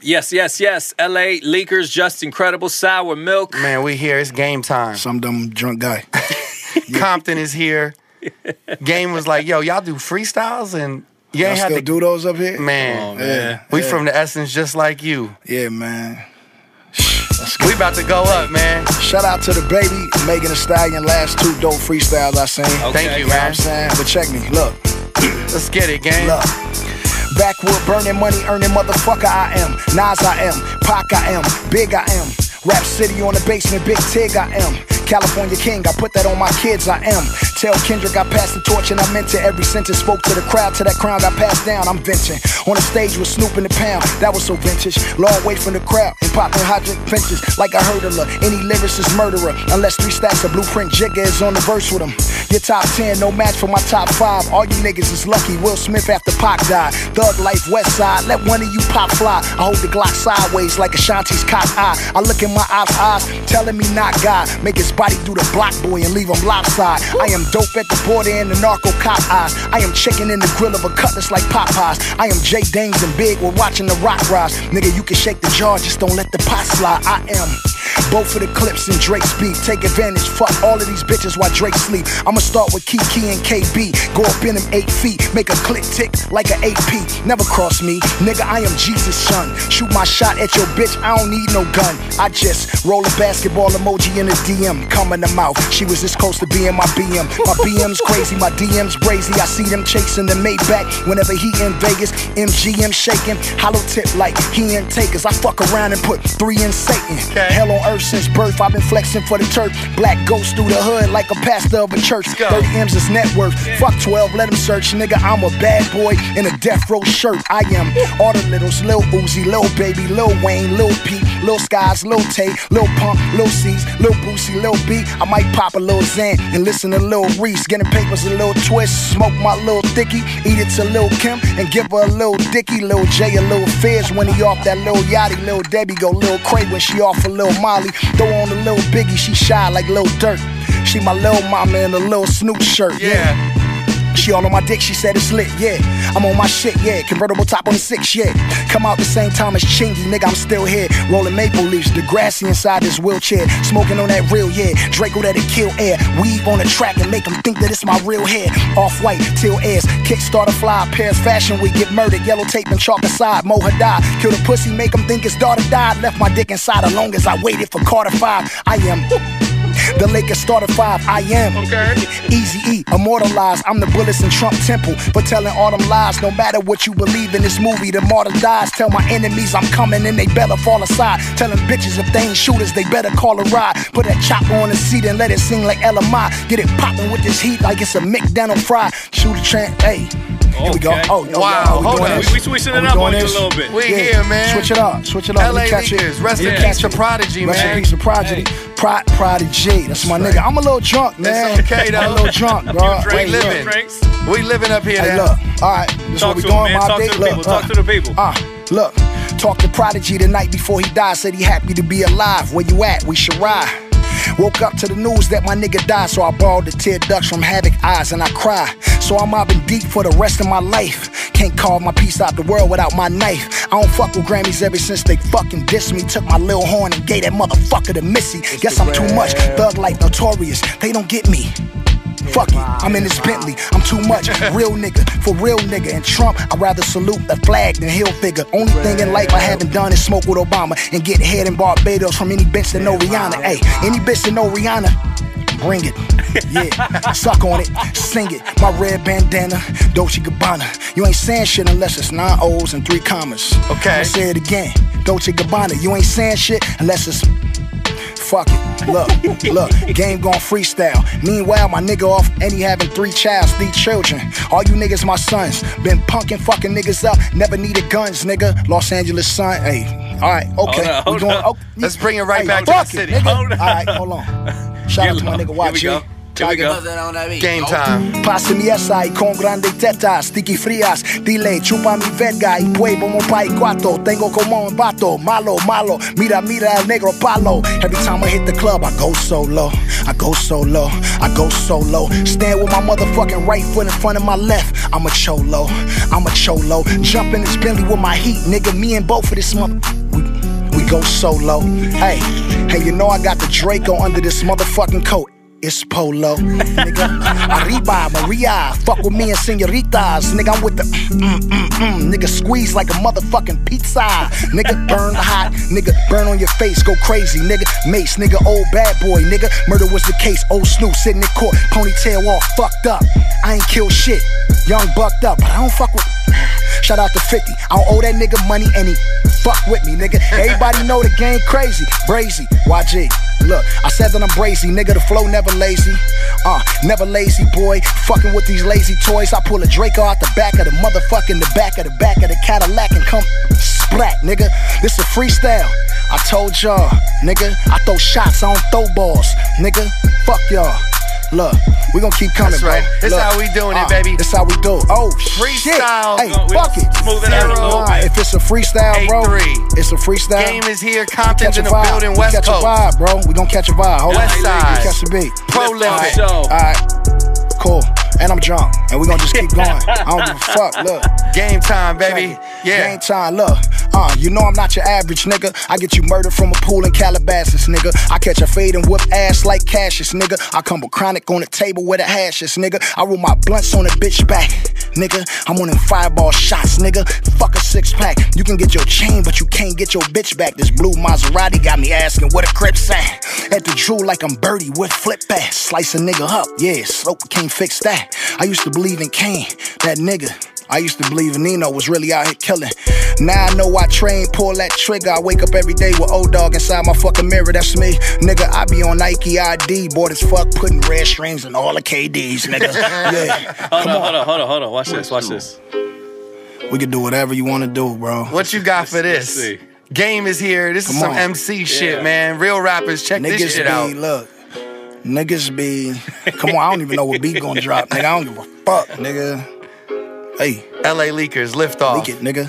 Yes. LA Leakers, Just Incredible, Sour Milk. Man, we here. It's game time. Some dumb drunk guy. Compton is here. Game was like, yo, y'all do freestyles and you ain't Y'all have still to do those up here? Man, Yeah, we from the Essence just like you. Yeah, man. We about to go up, man. Shout out to the baby, Megan Thee Stallion, last 2 dope freestyles I seen. Okay. Thank you, You know what man. I'm saying? But check me, look. Let's get it, gang. Look. Backwood burning money earning motherfucker I am. Nas I am, Pac I am, Big I am. Rap City on the basement, Big Tig I am. California King, I put that on my kids, I am. Tell Kendrick I passed the torch and I meant it. Every sentence spoke to the crowd till that crown got passed down. I'm venting. On the stage with Snoop in the pound, that was so vintage. Long way from the crowd and popping hydrant benches like I heard of her. Any lyricist murderer, unless 3 stacks of Blueprint Jigga is on the verse with him. Your top 10, no match for my top 5. All you niggas is lucky. Will Smith after Pac died. Thug Life West Side, let one of you pop fly. I hold the Glock sideways like Ashanti's cock eye. I look in my op's eyes, telling me not God. Make his body do the block boy and leave him lopside. I am dope at the border and the narco cop eyes. I am chicken in the grill of a cutlass like Popeyes. I am Jay Dames and Big, we're watching the rock rise. Nigga, you can shake the jar, just don't let the pot slide. I am both of the clips and Drake speak. Take advantage, fuck all of these bitches while Drake sleep. I'ma start with Kiki and KB. Go up in them 8 feet, make a click tick like an AP. Never cross me, nigga, I am Jesus' son. Shoot my shot at your bitch, I don't need no gun. I just roll a basketball emoji in a DM. Come in the mouth, she was this close to being my BM. My BM's crazy, my DM's brazy. I see them chasing the Maybach whenever he in Vegas. MGM shaking, hollow tip like he in takers. I fuck around and put 3 in Satan. Okay. Hell on earth since birth, I've been flexing for the turf. Black ghost through the hood like a pastor of a church. 30 M's is net worth. Fuck 12, let him search. Nigga, I'm a bad boy in a death row shirt. I am all the littles, Lil Uzi, Lil Baby, Lil Wayne, Lil Peep, Lil Skies, Lil Tay, Lil Pump, Lil C's, Lil Boosie, Lil B. I might pop a Lil Xan and listen to Lil Reese. Getting papers a little twist, smoke my Lil Thicky, eat it to Lil Kim and give her a Lil Dicky. Lil J a Lil Fizz when he off that Lil Yachty. Lil Debbie go Lil Cray when she off a Lil Molly. Throw on a Lil Biggie, she shy like Lil Dirt. She my Lil mama in a Lil Snoop shirt. Yeah. She all on my dick, she said it's lit, yeah. I'm on my shit, yeah. Convertible top on the 6, yeah. Come out the same time as Chingy, nigga, I'm still here. Rolling maple leaves, Degrassi inside this wheelchair. Smoking on that real, yeah. Draco that'll kill air. Weave on the track and make them think that it's my real hair. Off-white, till airs. Kickstarter fly, pairs fashion week, get murdered. Yellow tape and chalk aside, Mo had died. Kill the pussy, make him think his daughter died. Left my dick inside as long as I waited for Carter 5. I am the Lakers starter 5, I am. Okay. Easy-E, immortalized. I'm the bullets in Trump Temple for telling all them lies. No matter what you believe in this movie, the martyr dies. Tell my enemies I'm coming and they better fall aside. Telling bitches if they ain't shooters, they better call a ride. Put that chopper on the seat and let it sing like LMI. Get it popping with this heat like it's a McDonald's fry. Shoot a train, hey. Here we go. Okay. Oh, yo, Wow, yo, hold on. We switching it up on you a little bit. We here, man. Switch it up. Switch it up. LA Let me catch Leakers, it. rest in Yeah. peace to Prodigy, Rest in man. peace to Prodigy. Prodigy. That's my nigga. I'm a little drunk, man. It's okay, though. I'm a little drunk, bro. We Hey, look. living. Drinks. We living up here Hey, now. look. All right. This is Talk what we to doing, him, man. my Talk day. to the Look, people. Talk to the people. Look. Talk to Prodigy the night before he died. Said he happy to be alive. Where you at? We should ride. Woke up to the news that my nigga died, so I borrowed the tear ducts from Havoc Eyes and I cry. So I'm mobbing deep for the rest of my life. Can't carve my piece out the world without my knife. I don't fuck with Grammys ever since they fucking dissed me. Took my lil horn and gave that motherfucker to Missy. Guess I'm too much. Thug like Notorious. They don't get me. Fuck it, I'm in this Bentley, I'm too much. Real nigga, for real nigga. And Trump, I'd rather salute the flag than Hill figure. Only thing in life I haven't done is smoke with Obama and get head in Barbados from any bitch that know Rihanna. Hey, any bitch that know Rihanna, bring it. Yeah, suck on it, sing it. My red bandana, Dolce Gabbana. You ain't saying shit unless it's 9 O's and 3 commas. Okay. I'ma say it again, Dolce Gabbana. You ain't saying shit unless it's... Fuck it. Look, game gon' freestyle. Meanwhile, my nigga off and he having 3 children. All you niggas my sons. Been punking fucking niggas up. Never needed guns, nigga. Los Angeles son. Hey, alright, okay. Hold on. Oh, Let's bring it right back to fuck the city. It, nigga. Hold on. Alright, hold on. Shout out to my nigga Here we YG. go. Here we go. Game time. Páseme esa y con grandes tetas, sticky frías. Dile, chupa mi verga y puedo mopa y cuatro. Tengo como un vato, malo, malo. Mira, mira el negro palo. Every time I hit the club, I go solo. I go solo. I go solo. Stand with my motherfucking right foot in front of my left. I'm a cholo. I'm a cholo. Jump in this Bentley with my heat, nigga. Me and both of this mother. We go solo. Hey, you know I got the Draco under this motherfucking coat. It's Polo, nigga. Arriba, Maria, fuck with me and senoritas, nigga. I'm with the nigga. Squeeze like a motherfucking pizza, nigga. Burn hot, nigga. Burn on your face, go crazy, nigga. Mace, nigga. Old bad boy, nigga. Murder was the case. Old Snoop sitting in court, ponytail all fucked up. I ain't kill shit, young bucked up, but I don't fuck with. Shout out to 50. I don't owe that nigga money and he fuck with me, nigga. Everybody know the game crazy, brazy. YG. Look, I said that I'm brazy, nigga. The flow never lazy. Never lazy, boy. Fucking with these lazy toys. I pull a Draco out the back of the motherfucking the back of the Cadillac and come splat, nigga. This a freestyle. I told y'all, nigga. I throw shots, I don't throw balls, nigga. Fuck y'all. Look, we gon' keep coming, That's right. bro. This Look, how we doing it, baby. This how we do. Oh, Freestyle. Shit. Hey, fuck it. Smooth it out a little bit. If it's a freestyle, bro, 8-3. it's a freestyle. Game is here. Compton's Catch a in the vibe. building. We West catch Coast. a vibe, bro. We gon' catch a vibe. Hold West on. side. Catch the beat. Prolific. Show. All right. Cool. And I'm drunk. And we gonna just keep going. I don't give a fuck. Look. Game time, baby. Yeah. Game time, look. You know I'm not your average nigga. I get you murdered from a pool in Calabasas, nigga. I catch a fade and whip ass like Cassius, nigga. I come with chronic on the table with a hashes, nigga. I roll my blunts on a bitch back, nigga. I'm on them fireball shots, nigga. Fuck a 6-pack. You can get your chain, but you can't get your bitch back. This blue Maserati got me asking where the Crips at. At the Drew like I'm Birdie with flip back. Slice a nigga up, yeah. Slope can't fix that. I used to believe in Kane, that nigga. I used to believe Nino was really out here killing. Now I know I train, pull that trigger. I wake up every day with old dog inside my fucking mirror. That's me, nigga. I be on Nike ID, bored as fuck, putting red strings in all the KDs, nigga. Yeah. Hold on. Watch this. We can do whatever you want to do, bro. What you got for Let's this? see. Game is here. This is Come some on. MC shit, Yeah. man. Real rappers, check Niggas this shit be, out. look. Niggas be, come on, I don't even know what beat gonna drop, nigga. I don't give a fuck, nigga. Hey, LA Leakers, lift off. leak it, nigga.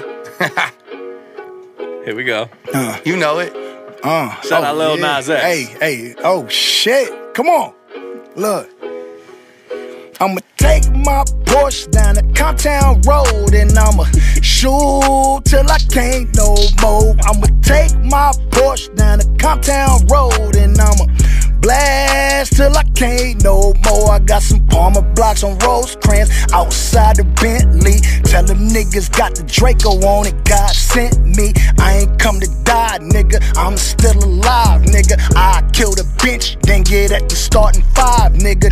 Here we go. You know it. Shout out Lil Nas X. Hey, oh shit. Come on. Look. I'ma take my Porsche down the Compton Road and I'ma shoot till I can't no more. I'ma take my Porsche down the Compton Road and I'ma blast till I can't no more. I got some Palmer blocks on Rosecrans outside the Bentley. Tell them niggas got the Draco on it. God sent me. I ain't come to die, nigga. I'm still alive, nigga. I kill the bench, then get at the starting 5, nigga.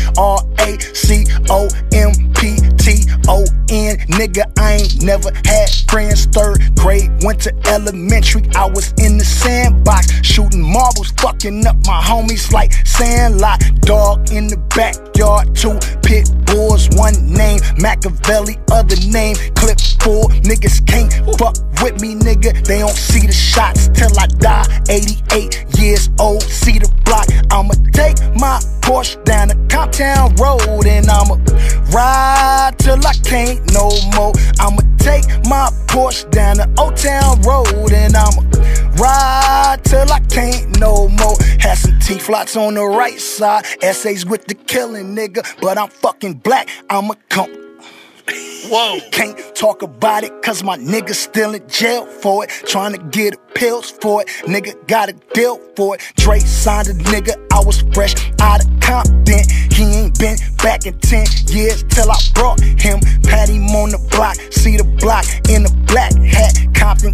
DRACOMPTON, nigga. I ain't never had friends. 3rd grade, went to elementary. I was in the sandbox, shooting marbles, fucking up my homies like Sandlot. Dog in the backyard, 2 pit bulls, 1 name Machiavelli, other name Clip Full. Niggas can't fuck with me, nigga. They don't see the shots till I die. 88 years old, see the block. I'ma take my Porsche down the Compton Road and I'ma ride till I can't no more. I'ma take my Porsche down the Old Town Road and I'ma ride till I can't no more. Had some T-flots on the right side, essays with the killing, nigga. But I'm fucking black, I'ma come. Whoa. Can't talk about it cause my nigga still in jail for it. Trying to get pills for it, nigga got a deal for it. Dre signed a nigga, I was fresh out of Compton. He ain't been back in 10 years till I brought him. Pat him on the block, see the block in a black hat. Compton.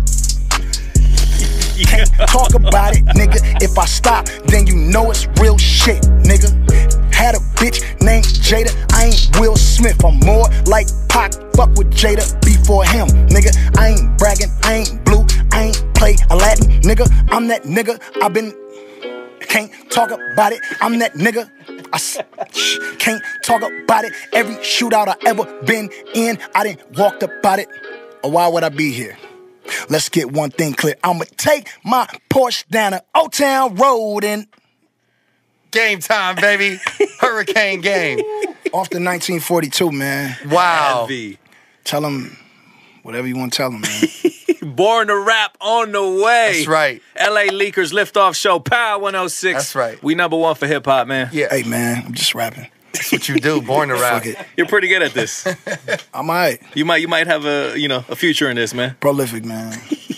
Can't talk about it, nigga. If I stop, then you know it's real shit, nigga. Had a bitch named Jada, I ain't Will Smith. I'm more like Pac, fuck with Jada before him, nigga. I ain't bragging, I ain't blue, I ain't play Aladdin, nigga. I'm that nigga, I been, can't talk about it, I'm that nigga. Can't talk about it. Every shootout I ever been in, I didn't walked about it. Or why would I be here? Let's get one thing clear. I'ma take my Porsche down the Old Town Road and Game time, baby. Hurricane game. Off the 1942, man. Wow. Heavy. Tell them whatever you want to tell them, man. Born to Rap on the way. That's right. LA Leakers Liftoff Show, Power 106. That's right. We #1 for hip hop, man. Yeah. Hey, man, I'm just rapping. That's what you do. Born to rap. Fuck it. You're pretty good at this. I'm all right. You might have a future in this, man. Prolific, man.